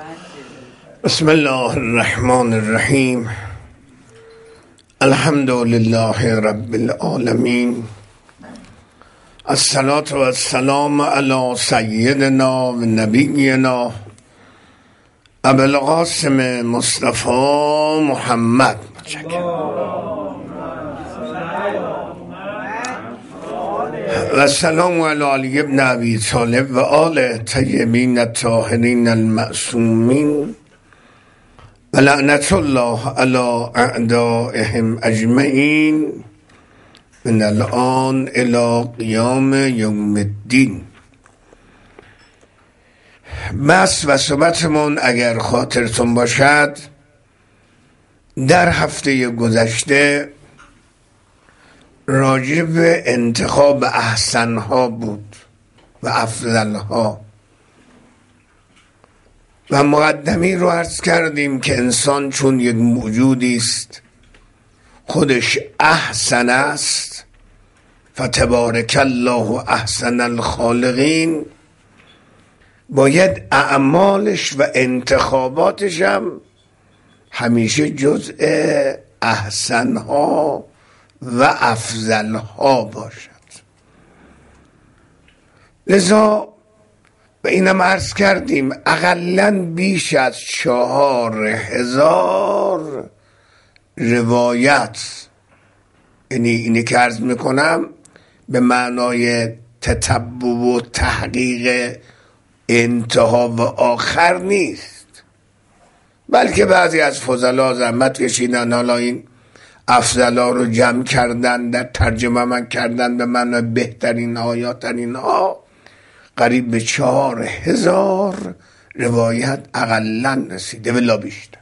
بسم الله الرحمن الرحیم. الحمد لله رب العالمین. الصلاة و السلام علی سیدنا و نبینا ابو القاسم مصطفی محمد و السلام علی علی ابن ابی طالب و آل طیبین الطاهرین المعصومین و لعنت الله علی اعدائهم اجمعین من الان الی قیام یوم الدین. بس و صحبتمون اگر خاطرتون باشد در هفته گذشته راجع به انتخاب احسنها بود و افضلها و مقدمی رو عرض کردیم که انسان چون یک موجودی است خودش احسن است، فتبارک الله احسن الخالقین، باید اعمالش و انتخاباتش هم همیشه جزء احسنها و افضلها باشد. لذا و اینم عرض کردیم اقلاً بیش از 4000 روایت، یعنی اینی که عرض میکنم به معنای تتبع و تحقیق انتها و آخر نیست، بلکه بعضی از فضلا زحمت کشیدن حالا این افضلا رو جمع کردن، در ترجمه من کردن به معنای بهترین ها یا ترین ها، قریب به 4000 روایت اقلاً رسیده ولا بیشتر.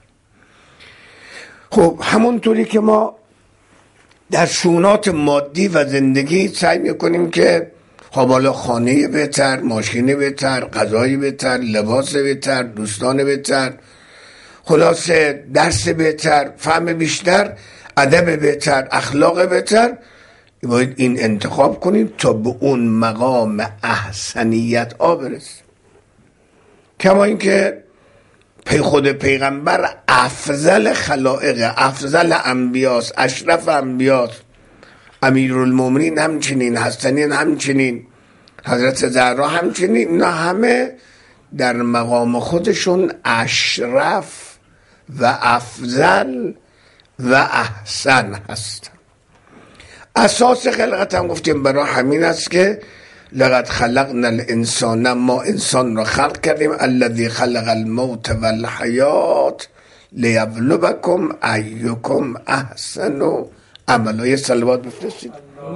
خب همونطوری که ما در شؤونات مادی و زندگی سعی میکنیم که حالا خانه بهتر، ماشین بهتر، غذای بهتر، لباس بهتر، دوستان بهتر، خلاصه درس بهتر، فهم بیشتر، ادب بهتر، اخلاق بهتر، باید این انتخاب کنیم تا به اون مقام احسنیت برسیم. کما اینکه خود پیغمبر افضل خلائق، افضل انبیاست، اشرف انبیاست، امیرالمومنین همچنین، حسنین همچنین، حضرت زهرا همچنین، اینا همه در مقام خودشون اشرف و افضل و احسن هستن. اساس خلقت هم گفتیم برای همین است که لقد خلقنا الانسان، ما انسان را خلق کردیم، الذی خلق الموت والحیات لیبلوکم ایکم احسن عملا. یه صلوات بفرستید.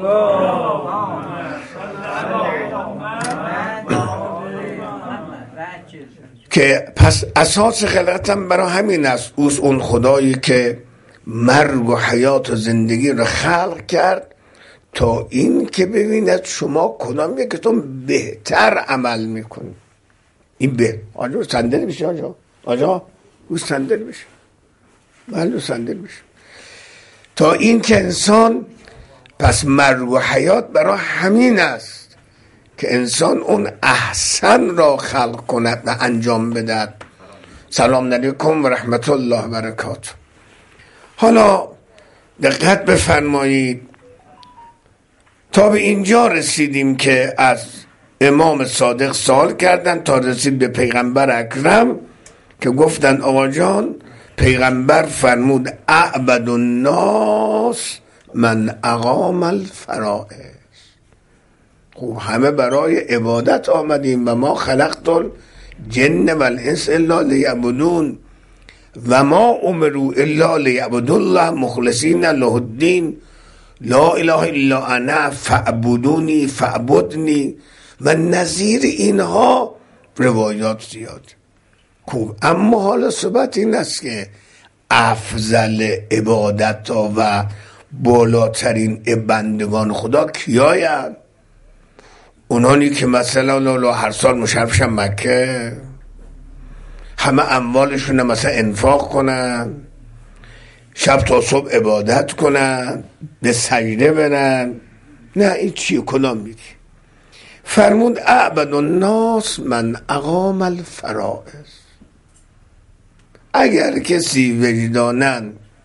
که پس اساس خلقت هم برای همین است، اون خدایی که مرگ و حیات و زندگی را خلق کرد تا این که ببیند شما کدام یکتون بهتر عمل میکنید. این به آجا صندل میشه، آجا رو صندل میشه، رو صندل میشه، تا این که انسان، پس مرگ و حیات برای همین است که انسان اون احسن را خلق کند و انجام بدهد. سلام علیکم و رحمت الله و برکاته. حالا دقت بفرمایید، تا به اینجا رسیدیم که از امام صادق سوال کردن تا رسید به پیغمبر اکرم که گفتن آقا جان، پیغمبر فرمود اعبد الناس من اقام الفرائض. خب همه برای عبادت آمدیم و ما خلقت الجن والانس الا لیعبدون و ما امروا الا لیعبدوا الله مخلصین له الدین لا اله الا انا فاعبدونی فاعبدنی و نظیر اینها روایات زیاد. خوب، اما حالا صحبت این است که افضل عبادت ها و بالاترین بندگان خدا کیاین؟ اونانی که مثلا هر سال مشرفشن مکه، همه اموالشون مثلا انفاق کنن، شب تا صبح عبادت کنن، به سجده برن، نه این چیه؟ کدام میگی؟ فرمود اعبد الناس من اقام الفرائض. اگر کسی وجداناً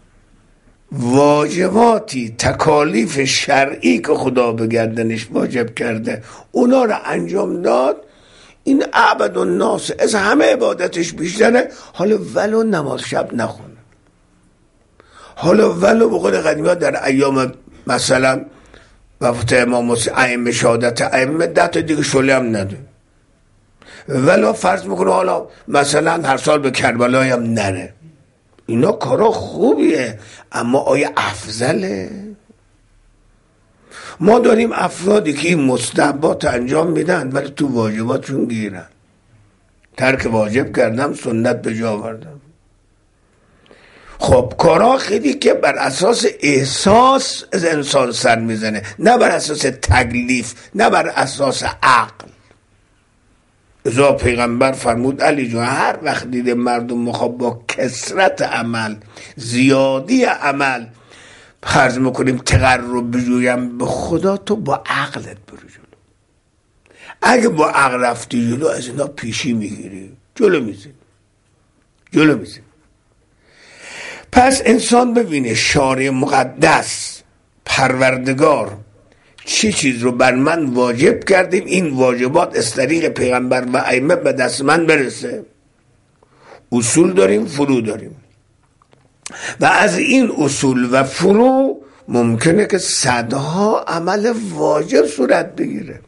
واجباتی تکالیف شرعی که خدا به گردنش واجب کرده اونا رو انجام داد، این اعبد الناس از همه عبادتش بیشتره. حالا ولو نماز شب نخونه، حالا ولو به قول قدیمی ها در ایام مثلا وفات امام حسین ائمه شهادت ائمه 10 تا دیگه شله هم نده، ولو فرض میکنه حالا مثلا هر سال به کربلا هم نره، اینا کارا خوبیه، اما آیا افضله؟ ما داریم افرادی که این مستحبات انجام میدن ولی تو واجباتشون گیرن، ترک واجب کردم سنت به جا آوردم. خب کارا خیلی که بر اساس احساس از انسان سر میزنه، نه بر اساس تکلیف، نه بر اساس عقل. ازا پیغمبر فرمود علی جان هر وقت دیده مردم میخواد با کثرت عمل، زیادی عمل خرج میکنیم تقرب بجویم به خدا، تو با عقلت برو جلو. اگه با عقل رفتی جلو از اینا پیشی میگیری، جلو میزنی. پس انسان ببینه شارع مقدس پروردگار چه چیز رو بر من واجب کردیم، این واجبات از طریق پیغمبر و ائمه به دست من برسه. اصول داریم، فروع داریم و از این اصول و فروع ممکنه که صدها عمل واجب صورت بگیره.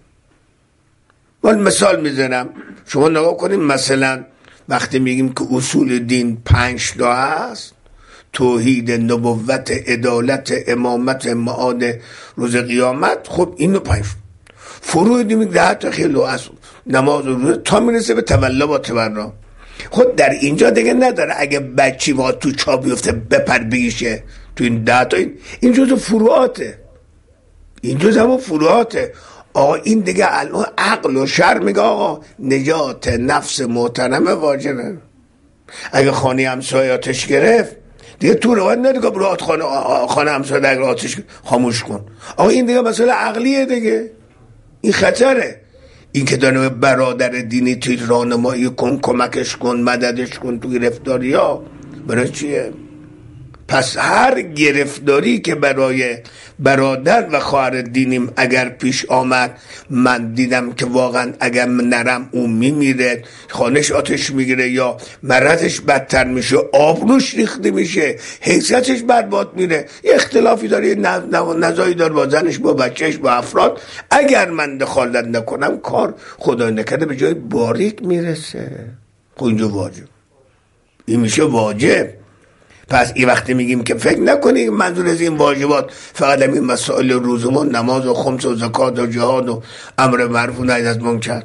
من مثال میزنم، شما نگاه کنید مثلا وقتی میگیم که اصول دین 5 تا هست، توحید، نبوت، عدالت، امامت، معاد، روز قیامت، خب اینو 5. فروع دین 10 تا خیلی از نماز و روزه تا میرسه به تولا با تبرا. خود در اینجا دیگه نداره اگه بچی با تو چا بیفته بپر بگیشه تو این 10 تا، این جزء فروعاته، این جزء همون فروعاته. آقا این دیگه الان عقل و شرع میگه آقا نجات نفس محترمه واجبه. اگه خانه همسایه آتش گرفت دیگه تو روایت ندیگه برو خانه همسایه اگر آتش خاموش کن. آقا این دیگه مسئله عقلیه دیگه، این خطره. این که داره برادر دینی توی راهنمایی کن، کمکش کن، مددش کن تو گرفتاری ها، برای چیه؟ پس هر گرفتاری که برای برادر و خواهر دینیم اگر پیش آمد، من دیدم که واقعا اگر نرم اون میمیره، خانش آتش میگیره یا مرضش بدتر میشه، آبروش ریخته میشه، حیثیتش برباد میره، یه اختلافی داره، نزاعی داره با زنش، با بچهش، با افراد، اگر من دخالت نکنم کار خدای نکرده به جای باریک میرسه. خب اینجا واجب، این میشه واجب. پس این وقتی میگیم که فکر نکنید منظور از این واجبات فقط همین مسائل روزمان، نماز و خمس و زکات و جهاد و امر معروف و نهی از منکر،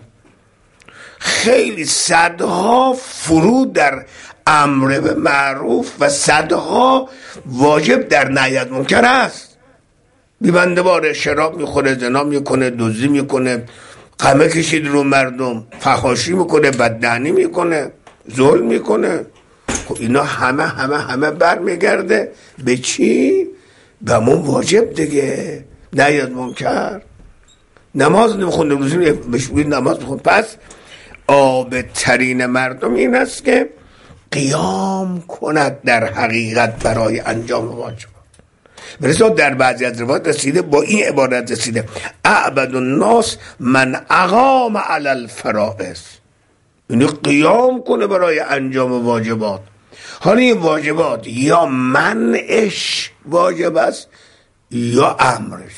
خیلی صدها فروع در امر به معروف و صدها واجب در نهی از منکر هست. بیبنده باره شراب میخوره، زنا میکنه، دزدی میکنه، قمه کشید رو مردم، فحاشی میکنه، بددهنی میکنه، ظلم میکنه. خب اینا همه برمیگرده به چی؟ به همون واجب دیگه، نهی از منکر. نماز نمیخونه روزی بشوید نماز بخون. پس آب ترین مردم این است که قیام کند در حقیقت برای انجام واجب. برسا در بعضی از روایات رسیده با این عبارت رسیده اعبد الناس من اقام علی الفرائض، یعنی قیام کنه برای انجام واجبات. حالا این واجبات یا منعش واجب است یا امرش.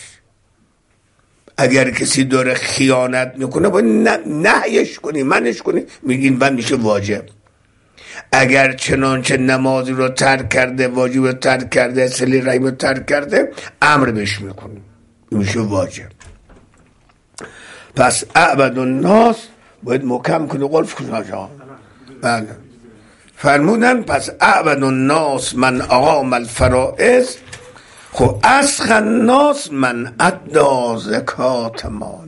اگر کسی داره خیانت میکنه باید نهیش کنی، منعش کنی، میگین بند میشه واجب. اگر چنانچه نمازی رو ترک کرده، واجب رو ترک کرده، صله رحم رو ترک کرده، امر بهش میکنی، میشه واجب. پس اعبد الناس باید محکم کنی، قلف کنی آجا. بله فرمودن پس اعبد الناس من اقام الفرائض، خب اسخ الناس من ادی زکات مال.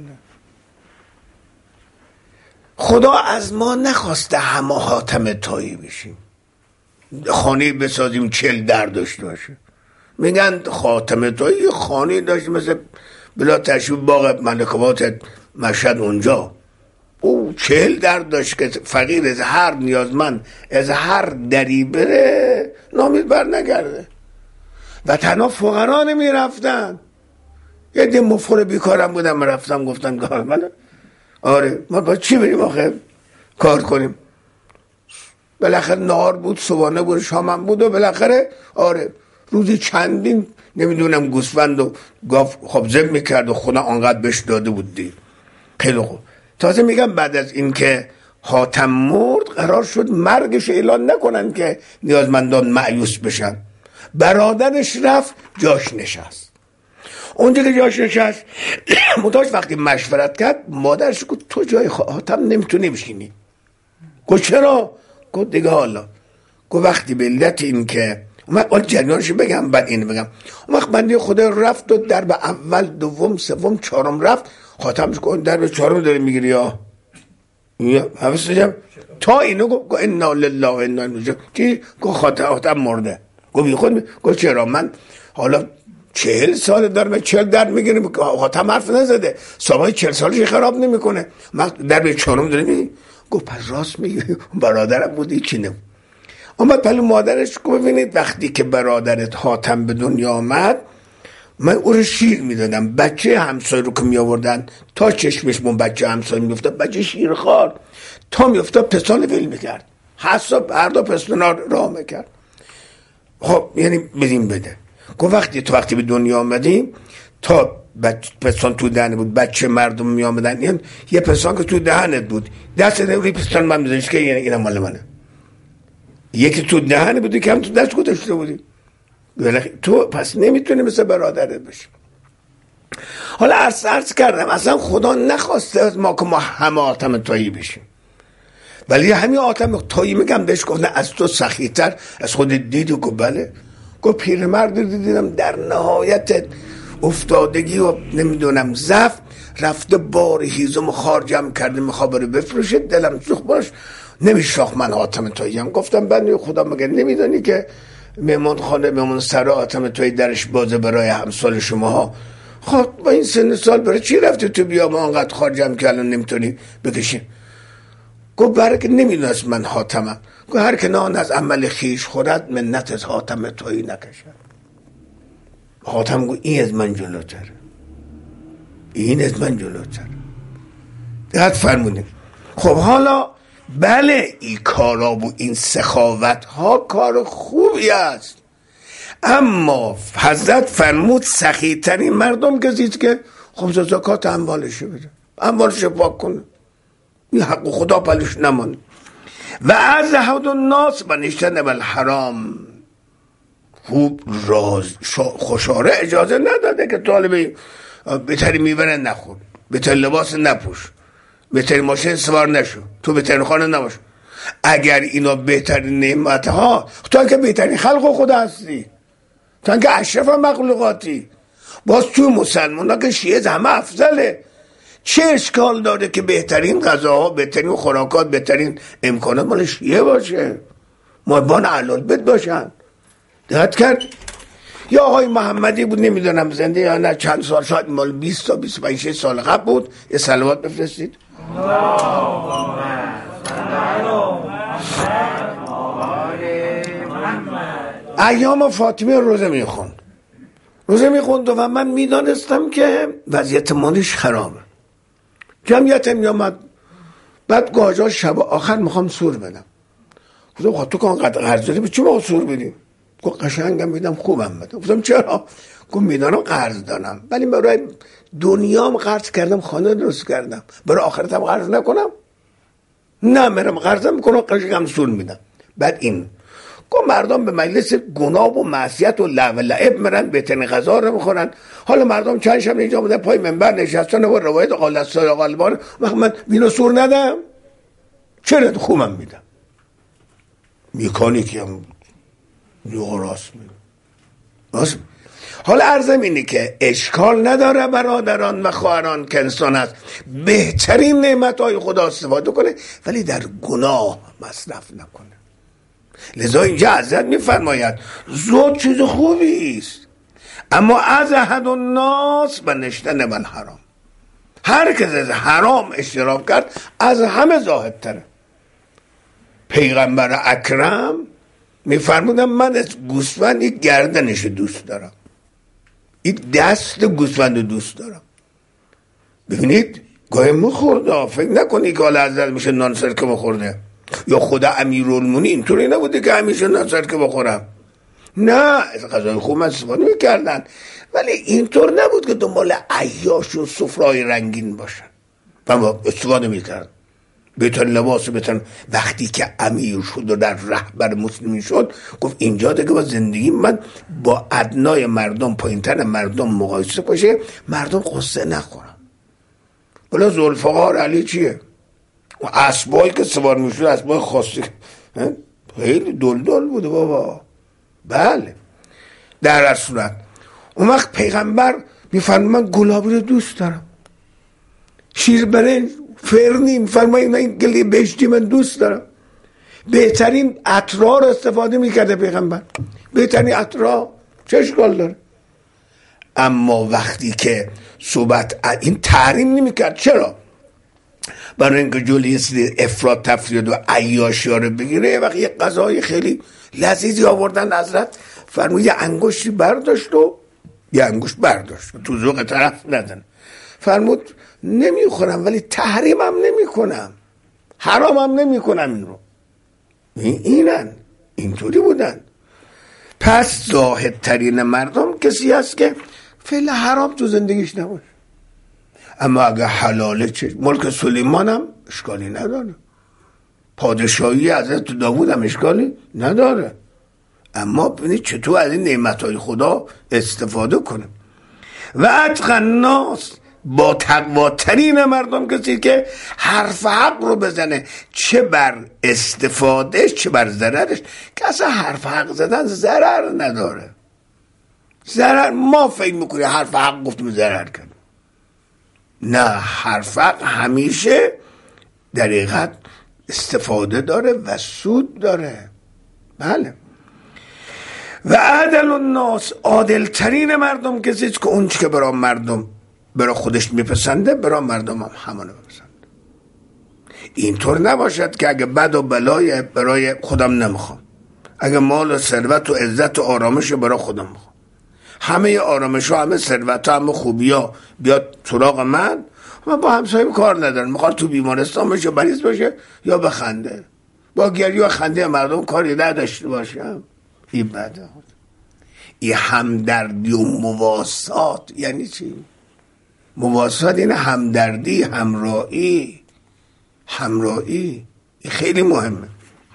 خدا از ما نخواسته همه حاتم تایی بشیم، خانه بسازیم 40 در داشته باشه. میگن خاتم تایی خانه داشت مثل بلا تشبیه باغ ملکوات مشهد اونجا، او 40 در داشت که فقیر از هر نیازمند از هر دری بره نامید بر نگرده و تنها فقرا نمی رفتن. یه ده مفخور بیکارم بودم، من رفتم گفتم کار من آره ما باید چی بریم آخه کار کنیم. بالاخره نهار بود، صبحانه بود، شامم بود و بالاخره آره روزی چندین نمیدونم گوسفند و گاو خب ذبح میکرد و خدا آنقدر بهش داده بود دی. خیلی خوب. تازه میگم بعد از این که حاتم مرد قرار شد مرگش اعلان نکنن که نیازمندان مایوس بشن. برادرش رفت جاش نشست. اونجا که جاش نشست متاش وقتی مشورت کرد مادرش گفت تو جای حاتم نمیتونی بشینی. گفت چرا؟ گفت دیگه حالا گفت وقتی به علت این که من جریانش بگم بعد این بگم. اون وقت بنده خدا رفت و در به اول دوم سوم چهارم رفت. حاتمش گفت در به چهارم داری میگیری یا حواسم تا اینو گفت انا لله و انا الیه چی گفت حاتم مرده. گفت بی خود گفت چرا من حالا 40 سال دارم 40 در میگیرم. حاتم حرف نزده سابقه 40 سالش خراب نمیکنه. من در به چهارم داری میگی. گفت پس راست میگی برادرم بودی چی نم. اومد پلو مادرش گفت ببینید وقتی که برادرت حاتم به دنیا آمد من او رو شیر میدادم. بچه همسایه رو که می آوردن تا چشمش من بچه همسایه میافتاد بچه شیرخوار تا میافتاد پستان ول میکرد. حساب هر دو پستانا راه میکرد. خب یعنی بدیم بده. گفت وقتی به دنیا آمدیم تا پستان تو دهنه بود بچه مردم می آمدن یه پستان که تو دهنت بود دست روی پستان من میذاشت که اینم مال منه. یکی تو دهنه بودی که هم تو دست گذاشته بودی. تو پس نمیتونی مثل برادرت بشی. حالا عرض کردم اصلا خدا نخواسته از ما که ما همه حاتم طایی بشیم، ولی همین حاتم طایی میگم بهش گفت نه از تو سخی‌تر از خود دید و گفت بله. گفت پیرمرد دیدم در نهایت افتادگی و نمیدونم ضعف رفته بار هیزم خار جمع کرده میخواد بره بفروشه دلم سوخت باش نمیشاخ من حاتم طاییم. گفتم بنده خدا مگر نمیدونی که مهمان خانه مهمان سرا حاتم طایی درش بازه برای همسال شما ها. خب با این سن سال برای چی رفته تو بیا ما انقدر خار جمع که الان نمیتونی بکشی. گفت برای که نمیدونست من حاتمم. گفت هر که نان از عمل خیش خورد منت از حاتم طایی نکشد. حاتم گفت این از من جلوتره، این از من جلوتره. دقت فرمودیم. خب حالا بله این کارا و این سخاوت ها کار خوبی است، اما حضرت فرمود سخی ترین مردم کسیست که خمس زکات اموالش بده، اموالش پاک کنه، این حق خدا پلش نمانه. و از حد الناس و نشتن بالحرام. خوب خوشاره اجازه نداده که طالب بهتری میبره نخور، بهتر لباس نپوش، بهترین ماشین سوار نشو، تو بهترین خانه نباش. اگر اینا بهترین نعمت ها، تو که بهترین خلق خدا هستی، تو که اشرف مخلوقاتی، باز تو مسلمان ها که شیعه همه افضله، چه اشکال داره که بهترین غذاها، بهترین خوراکات، بهترین امکانات مال شیعه باشه، مایبان علال بیت باشن. دقت کرد؟ یا آقای محمدی بود نمیدونم زنده یا نه، چند سال شاید مال 20 تا 25 سال قبل بود، یه صلوات بفرستید. ایام فاطمه روزه میخوند و من میدانستم که وضعیت مالش خرابه. جمعیت میامد بعد گاجا شب آخر میخوام سور بدم. گفتم تو که انقدر قرض داری به چی ما سور بدیم؟ گفت قشنگم میدم خوبم بدم. گفتم چرا؟ گفت میدانم قرض دارم ولی برای دنیام قرض کردم، خانه درست کردم، برای آخرتم قرض نکنم؟ نه مرم قرضم میکنم قشنگم سور میدم. بعد این گفت مردم به مجلس گناه و معصیت و لعب و لعب میرن، بهترین غذا رو میخورن. حالا مردم چند شب اینجا بودن پای منبر نشستن و روایت قال غالبان، من وینو سور ندم؟ چرا؟ خوبم میدم. میکانیکی هم راست میگه. حالا عرضم اینه که اشکال نداره برادران و خواهران که انسان هست بهترین نعمتهای خدا استفاده کنه ولی در گناه مصرف نکنه. لذا اینجا حضرت میفرماید زود چیز خوبی است، اما از احد الناس و نشتن بالحرام. هر کس از حرام اجتناب کرد از همه زاهدتره. پیغمبر اکرم میفرمودن من از گوسفند این گردنش دوست دارم، این دست گوسفند دوست دارم. ببینید گاهی مخورده، فکر نکنی که حالا ازل میشه نان سرکه بخورده، یا خدا امیرالمومنین اینطوری نبوده که همیشه نان سرکه بخورم، نه از غذای خوب استفاده میکردن، ولی اینطور نبود که دنبال عیاش و سفره‌های رنگین باشن و استفاده میکردن. بهتر لباس بهتر. وقتی که امیر شد و در رهبر مسلمین شد گفت اینجا دیگه با زندگی من با ادنای مردم پایینتر مردم مقایسه باشه، مردم قصه نخورن. بلا ذوالفقار علی چیه؟ و اسبایی که سوار میشد اسبای خاصی خیلی دلدل بوده بابا. بله در هر صورت اون وقت پیغمبر میفرماید من گلابی رو دوست دارم، شیر برنج فرنی میفرماید من این گلی بهشتی من دوست دارم. بهترین عطرها رو استفاده میکرده پیغمبر، بهترین عطرها، چه اشکال داره؟ اما وقتی که صحبت این تحریم نمیکرد. چرا؟ برای اینکه جلوی افراط تفرید و عیاشی ها رو بگیره. وقتی یه غذای خیلی لذیذی آوردن حضرت فرمود یه انگشتی برداشت و یه انگشت برداشت تو ذوق طرف ندن، فرمود نمیخورم ولی تحریمم نمیکنم، حرامم نمیکنم. این رو اینن اینطوری بودن. پس زاهدترین مردم کسی هست که فعل حرام تو زندگیش نباشه، اما اگه حلاله چه؟ ملک سلیمان هم اشکالی نداره، پادشاهی حضرت داوود هم اشکالی نداره، اما ببینید چطور از این نعمتهای خدا استفاده کنه. و اتقی الناس، با تقواترین مردم کسی که حرف حق رو بزنه، چه بر استفادهش چه بر ضررش، که اصلا حرف حق زدن ضرر نداره. ضرر ما فکر میکنیم حرف حق گفتیم ضرر کنیم، نه، حرف حق همیشه در حقیقت استفاده داره و سود داره. بله. و عدل الناس، عادلترین مردم کسی که اون چی که برای مردم برای خودش میپسنده برای مردم هم همانو بپسنده. اینطور نباشد که اگه بد و بلای برای خودم نمیخوام، اگه مال و ثروت و عزت و آرامش برای خودم میخوام، همه آرامش ها همه ثروت ها همه خوبی ها بیاد سراغ من با همسایه کار ندارم، میخواد تو بیمارستان باشه مریض باشه یا بخنده، با گریه و خنده مردم کاری نداشته باشم، این بده. این همدردی و مواسات یعنی چی؟ مواسات یعنی همدردی، همراهی، این خیلی مهمه.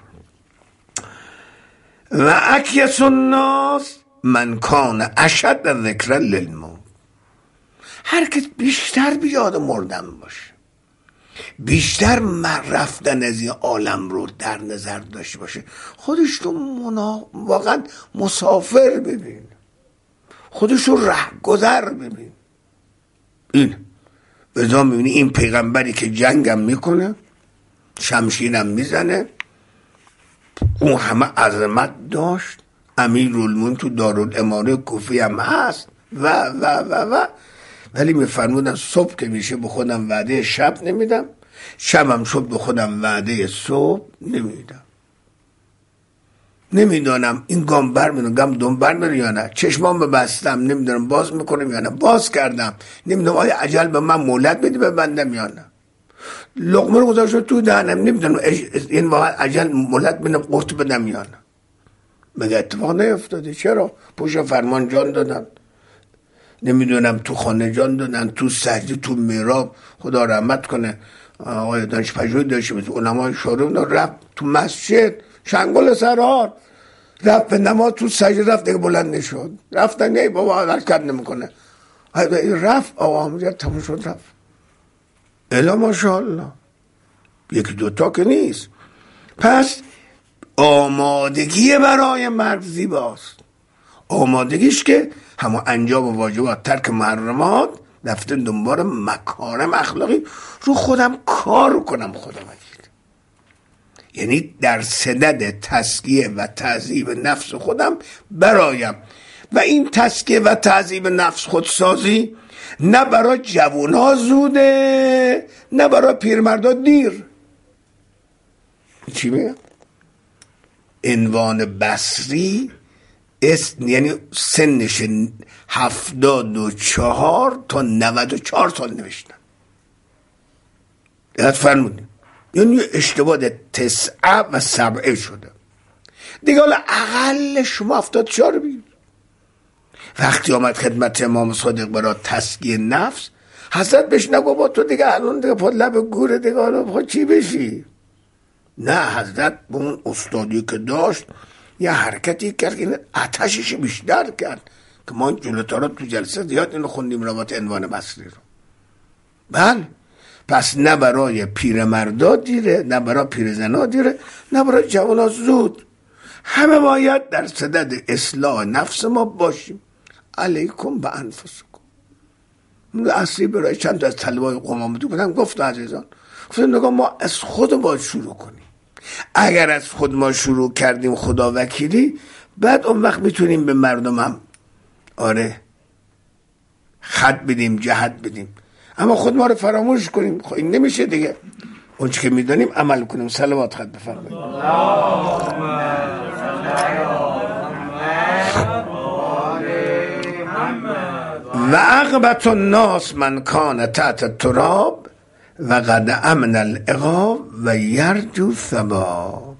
و اکیس الناس من کان اشد ذکرا للموت، هر کس بیشتر بیاد مردن باشه، بیشتر رفتن از این عالم رو در نظر داشته باشه، خودش رو واقعا مسافر ببین، خودش رو رهگذر ببین. این بذار میبینی این پیغمبری که جنگم میکنه، شمشیرم میزنه، اون همه عظمت داشت، امیرالمومنین تو دارالاماره کوفه هم هست و ولی میفرمودن صبح که میشه به خودم وعده شب نمیدم، شبم شب به خودم وعده صبح نمیدم. نمیدانم این گام بر میدونم گام دوم بر میدونم یا نه، چشمام ببستم نمیدونم باز میکنم یا نه، باز کردم نمیدونم آیا عجل به من مولد بدی ببندم یا نه، لقمه رو گذاشت تو دهنم نمیدونم این واقعا عجل مولد بدم قرط بدم یا نه. مگه اتفاق نیفتاده؟ چرا؟ پشت فرمان جان دادن، نمیدونم تو خانه جان دادن، تو سجده، تو میراب، خدا رحمت کنه آقای دانش پژوهی داشته بود، علمای شورون رفت تو مسجد شنگل سرار، رفت به نماز تو سجده رفت دیگه بلند نشد، رفتن نه بابا حرکت نمیکنه، رفت آقا همونجا تموم شد رفت. الا ماشاءالله، یکی دوتا که نیست. پس آمادگی برای مرد زیباست، آمادگیش که همون انجام و واجبات، ترک محرمات، رفتن دنبال مکارم اخلاقی، رو خودم کار کنم خدا وکیل، یعنی در صدد تزکیه و تهذیب نفس خودم برایم. و این تزکیه و تعذیب نفس خودسازی نه برای جوونا زوده نه برای پیرمردا دیر. چی میگم؟ عنوان بصری یعنی سنش 74 تا 94 سال نوشتن. دقت فرمودیم، یعنی اشتباه 9 و 7 شده دیگه. حالا اقل شما 74 بید. وقتی آمد خدمت امام صادق برای تزکیه نفس، حضرت بهش نگو با تو دیگه الان دیگه پا لب گوره دیگه حالا چی بشی؟ نه، حضرت به اون استادی که داشت یه حرکتی کرد که این آتشش بیشتر کرد که ما جلوتر رو تو جلسه زیاد اینو خوندیم روات عنوان بصری رو. بله، پس نه برای پیرمردا دیره، نه برای پیرزنا دیره، نه برای جوانا زود. همه باید در صدد اصلاح نفس ما باشیم. علیکم به انفسکم. اصلی برای چند تا از طلبای قوم آمده بودن گفت عزیزان، گفتن نگاه ما از خود باید شروع کنیم. اگر از خود ما شروع کردیم خدا وکیلی، بعد اون وقت میتونیم به مردم هم خط بدیم، جهت بدیم. اما خود ما رو فراموش کنیم خب این نمیشه دیگه. اون چی که میدونیم عمل کنیم. صلوات خط بفرمایید. و عقبت الناس من کان تحت التراب و قد امن العقاب و یرجو ثواب.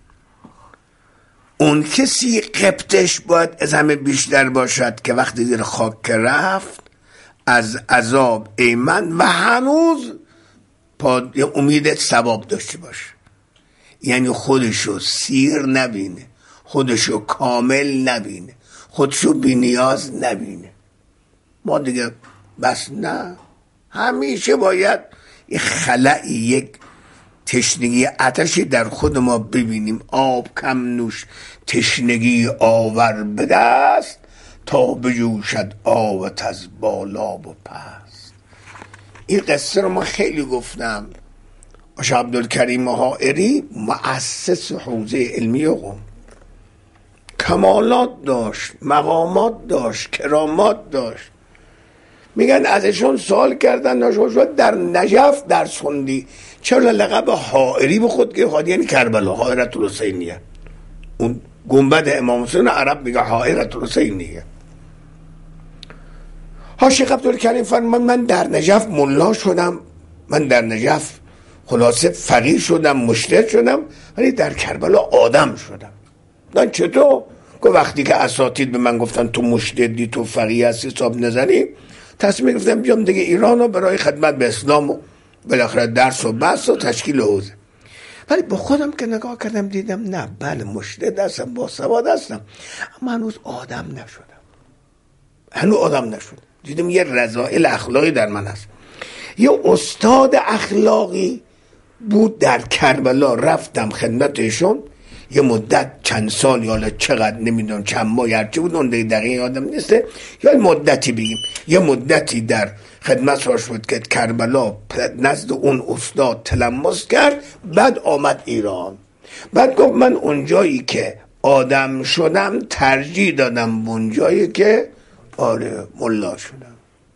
اون کسی قبطش باید از همه بیشتر باشد که وقتی زیر خاک رفت از عذاب ایمن و هنوز امید ثواب داشته باشه. یعنی خودشو سیر نبینه، خودشو کامل نبینه، خودشو بی نیاز نبینه. ما دیگه بس نه، همیشه باید یک خلایی، یک تشنگی آتشی در خود ما ببینیم. آب کم نوش تشنگی آور به دست، تا بجوشد آبت از بالا و پست. این قصه رو ما خیلی گفتم. آقا عبدالکریم حائری مؤسس حوزه علمی قم، کمالات داشت، مقامات داشت، کرامات داشت. میگن ازشون سوال کردن ناشد در نجف درس خوندی، چرا لقب حائری به خود که خود یعنی کربلا، حائرت الحسینیه. اون گنبد امام حسین عرب میگه حائرت الحسینیه. شیخ عبدالکریم فرمود من در نجف ملا شدم، من در نجف خلاصه فقیه شدم، مجتهد شدم، ولی در کربلا آدم شدم. نه چطور؟ که وقتی که اساتید به من گفتن تو مجتهدی، تو فقیه هستی، حساب نزنی، تصمیم گرفتم بیام دیگه ایران رو برای خدمت به اسلام و بالاخره درس و بحث و تشکیل حوزه. ولی با خودم که نگاه کردم دیدم نه، بله مجتهد هستم، با سواد هستم، اما هنوز آدم نشدم. هنوز آدم نشدم. دیدم یه رذائل اخلاقی در من هست. یه استاد اخلاقی بود در کربلا، رفتم خدمتشون یه مدت، چند سال یا چقدر نمیدونم، چند ماه هرچی بود، اون دقیقه یادم نیسته، یا مدتی بگیم یه مدتی در خدمت هاش بود که کربلا نزد اون استاد تلمس کرد. بعد آمد ایران، بعد گفت من اونجایی که آدم شدم ترجیح دادم به اونجایی که ملا شدم.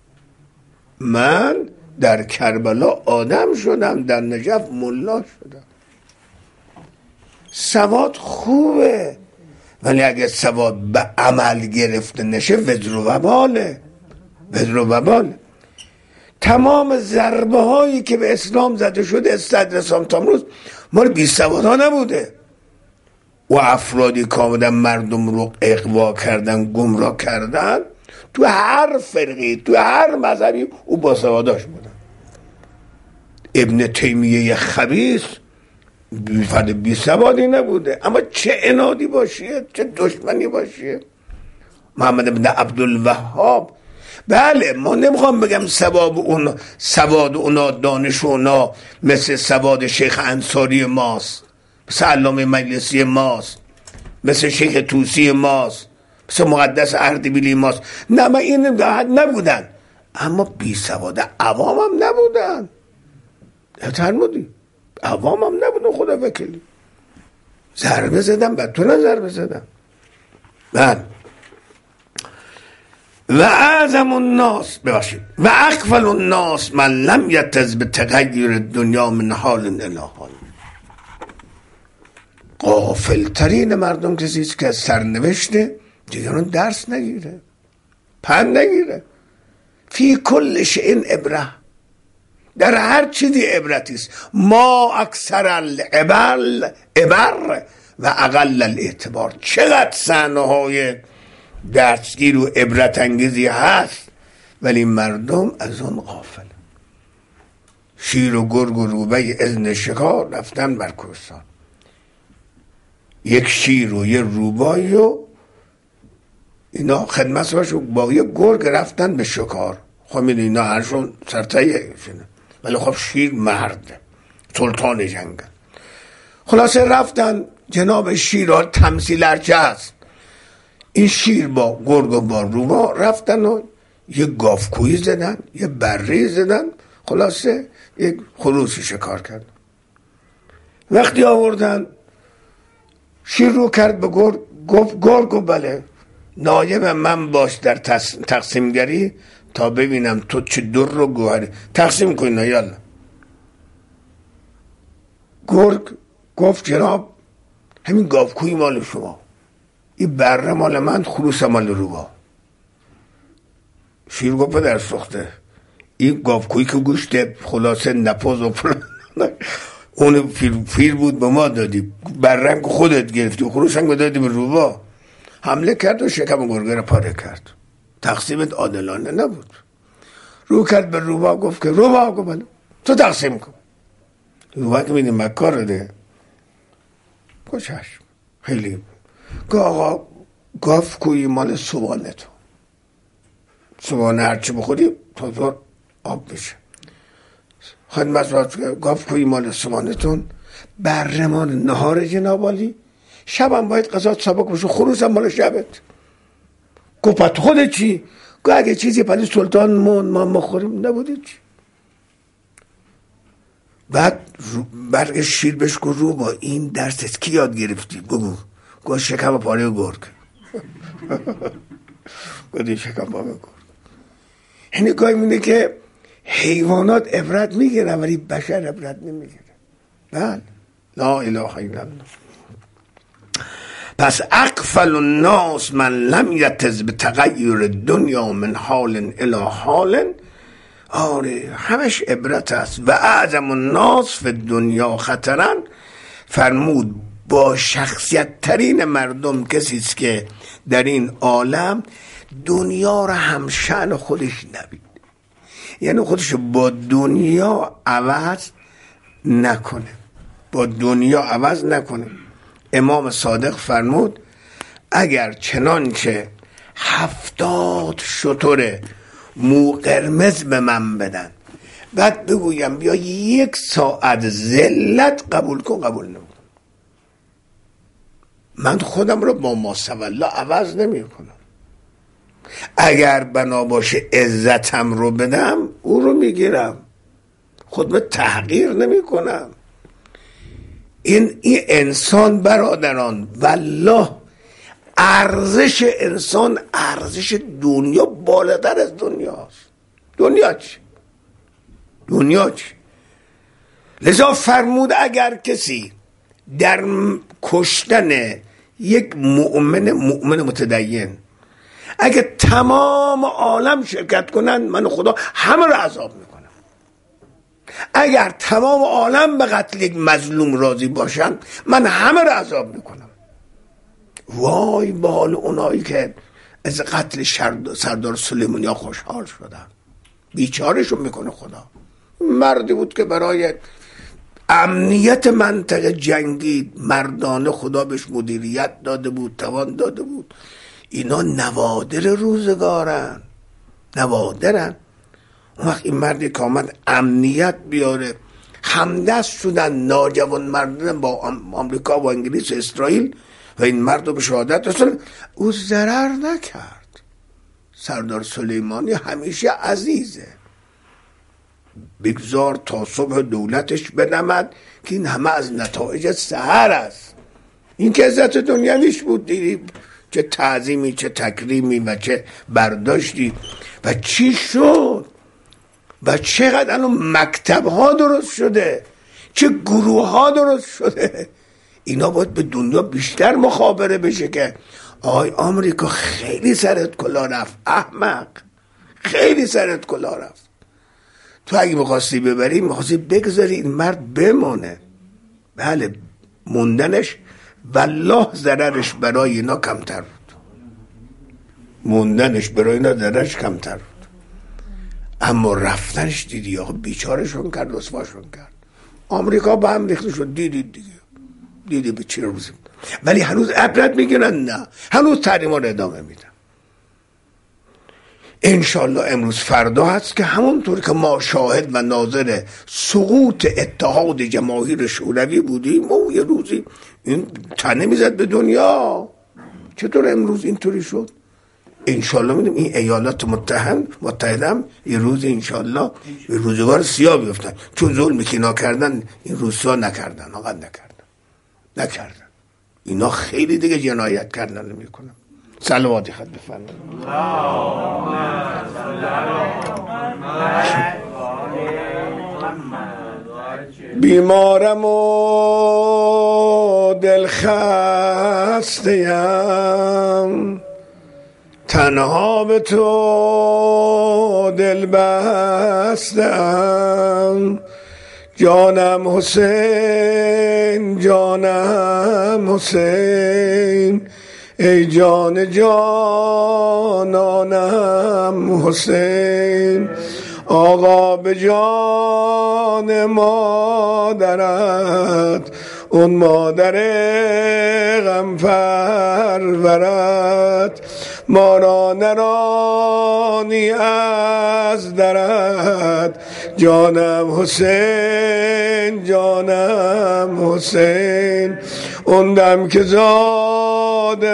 من در کربلا آدم شدم، در نجف ملا شدم. سواد خوبه، ولی اگه سواد به عمل گرفته نشه وزر و وباله. وزر و وباله. تمام ضربه هایی که به اسلام زده شده صدر اسلام تا امروز مال بی سواد ها نبوده، و افرادی که آمدن مردم رو اغوا کردن، گمراه کردن، تو هر فرقی، تو هر مذهبی او با سواداش بودن. ابن تیمیه خبیث فرد بی سوادی نبوده، اما چه عنادی باشیه، چه دشمنی باشیه. محمد ابن عبدالوهاب، بله ما نمیخوام بگم سواد اونا دانش اونا مثل سواد شیخ انصاری ماست، مثل علامه مجلسی ماست، مثل شیخ طوسی ماست، مثل مقدس اردبیلی ماست. نه، من این نبودن، اما بی سواد عوام هم نبودن. فرمودی عوام هم نبودن، خدا وکیلی. ضربه زدن، بعد تو نه ضربه زدن. من و اعظم الناس ببخشید و اغفل الناس من لم یتز به تغییر دنیا من حال الی حال. غافل ترین مردم کسی است که از سرنوشت دیگران درس نگیره، پند نگیره. فی کل شیء عبره، در هر چیزی عبرتی است. ما اکثر العبر و اقل الاعتبار. چقدر صحنه‌های درسگیر و عبرت انگیزی هست ولی مردم از اون غافل. شیر و گرگ و روبه اذن شکار رفتن بر کوهستان. یک شیر و یه روبای و اینا خدمت باشو با یه گرگ رفتن به شکار. خب میدونی اینا هرشون سرتایه شده ولی خب شیر مرد سلطان جنگل. خلاصه رفتن جناب شیرها تمثیل هرچه هست. این شیر با گرگ و با روبا رفتن و یه گاوکویی زدن، یه بره زدن، خلاصه یک خروسی شکار کرد. وقتی آوردن شیر رو کرد به گرگ، گفت گرگ و بله نایب من باش در تقسیمگری تا ببینم تو چه در رو گوهری تقسیم کنی. یالا. گرگ گفت جناب همین گاوکویی مال شما، این بره مال من، خروس مال روبا. شیر گفت پدر سوخته این گاوکویی که گوشت خلاصه نپاز و اون فیل بود به ما دادی، برنگ خودت گرفتی و خروسنگ دادی به روبا. حمله کرد و شکم گرگه را پاره کرد. تقسیمت عادلانه نبود. رو کرد به روبا گفت که روبا بله تو تقسیم کن. روبا که میدی مکار رو ده گوشش خیلی گفت آقا گاوکویی مال سوانه تو، سوانه هرچی بخوری تا آب بشه. خدمت گاوکویی مال سوانتون، بره مال نهار جنابالی، شبم باید غذا سبک بشه، خروس هم مال شبت. گفت خودت چی؟ گفت اگه چیزی پلی سلطان ما خوریم نبودی چی؟ بعد برگ شیر بهش گفت رو با این درست کی یاد گرفتی؟ بگو. گفت شکم پاره گرگ. گفت شکم پاره گرگ. یعنی گاهی میده که حیوانات عبرت میگیرن ولی بشر عبرت نمیگیره. بله لا اله الا الله. پس اغفل الناس من لم یتز به تغییر دنیا من حال الی حال. آره همش عبرت است. و اعظم الناس فی دنیا خطرا، فرمود با شخصیت ترین مردم کسی است که در این عالم دنیا را همشأن خودش نبید، یعنی خودش با دنیا عوض نکنه، با دنیا عوض نکنه. امام صادق فرمود اگر چنانچه 70 شتر مو قرمز به من بدن بعد بگویم بیا 1 ساعت ذلت قبول کن، قبول نمیکنم. من خودم رو با ماسوالله عوض نمی کنم. اگر بنا باشه عزتم رو بدم او رو میگیرم، خودم تحقیر نمی کنم. این انسان برادران والله ارزش انسان، ارزش دنیا بالاتر از دنیاست. دنیا چی؟ لذا فرمود اگر کسی در کشتن یک مؤمن متدین اگه تمام عالم شرکت کنن من خدا همه رو عذاب میکنم. اگر تمام عالم به قتل یک مظلوم راضی باشن من همه رو عذاب میکنم. وای به حال اونایی که از قتل سردار سلیمانی ها خوشحال شدن، بیچارشون میکنه خدا. مردی بود که برای امنیت منطقه جنگید، مردانه خدا بهش مدیریت داده بود، توان داده بود. اینا نوادر روزگارن، نوادرن. اون وقت این مردی که آمد امنیت بیاره، همدست شدن ناجوان مردن با آمریکا و انگلیس و اسرائیل و این مرد رو به شهادت رسوندن. او ضرر نکرد. سردار سلیمانی همیشه عزیزه، بگذار تا صبح دولتش بنمد که این همه از نتایج سحر است. این که عزت دنیویش بود دیدی چه تعظیمی، چه تکریمی و چه برداشتی. و چی شد و چقدر الان مکتب ها درست شده، چه گروه ها درست شده. اینا باید به دنیا بیشتر مخابره بشه که آی آمریکا خیلی سرت کلا رفت احمق، خیلی سرت کلا رفت. تو اگه میخواستی ببری میخواستی بگذاری این مرد بمانه. بله موندنش والله ضررش برای اینا کمتر بود، موندنش برای اینا ضررش کمتر بود، اما رفتنش دیدی آقا بیچارشون کرد، رسواشون کرد. آمریکا با هم ریخته شد. دیدی به چه روزی. ولی هنوز عبرت میگیرن؟ نه، هنوز تحریما رو ادامه میدن. انشالله امروز فردا هست که همونطور که ما شاهد و ناظر سقوط اتحاد جماهیر شوروی بودیم و یه روزی این تنه میزد به دنیا. چطور امروز اینطوری شد؟ انشالله میدونم این ایالات متحده هم یه روز انشالله یه روزگار سیاه بیفتن، چون ظلمی که اینا کردن این روسا نکردن، آقا نکردن. اینا خیلی دیگه جنایت کردن نمیکنن. صلواتی خط بفرمایید. بیمارم و دل خسته‌ام، تنها به تو دل بسته‌ام. جانم حسین، جانم حسین، ای جان جانانم حسین. آقا به جان مادرت، اون مادر غم پرورت، ما را نرانی از درت. جانم حسین، جانم حسین، اون دم که زاد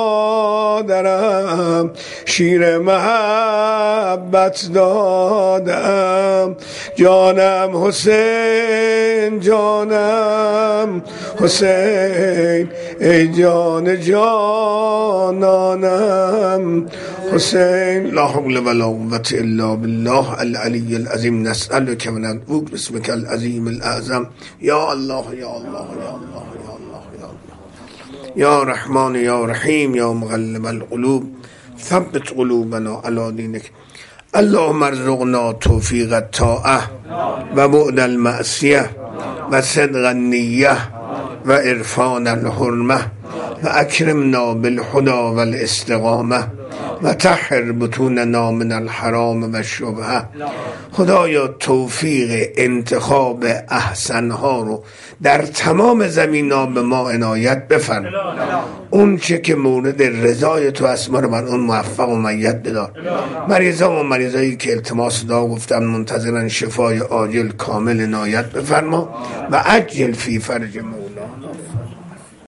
مادرم، شیر محبت دادم. جانم حسین، جانم حسین، ای جان جانانم حسین. لا حول ولا قوة الا بالله العلی العظیم. نسألک و ندعوک باسمک العظیم الاعظم. یا الله یا الله یا الله یا الله یا الله یا رحمان یا رحیم یا مقلب القلوب ثبت قلوبنا علی دینک. اللهم ارزقنا توفیق الطاعه و بعد المعصیه و صدق النیه و عرفان الحرمه و اکرمنا بالهدی والاستقامه و طهر بطوننا من الحرام و الشبهه. خدایا توفیق انتخاب احسنها رو در تمام زمینا به ما عنایت بفرما. اون چه که مورد رضای تو است ما رو بر اون موفق و مؤید بدار. مریضایی که التماس دعا گفتن منتظرن شفای عاجل کامل عنایت بفرما و عجل فی فرج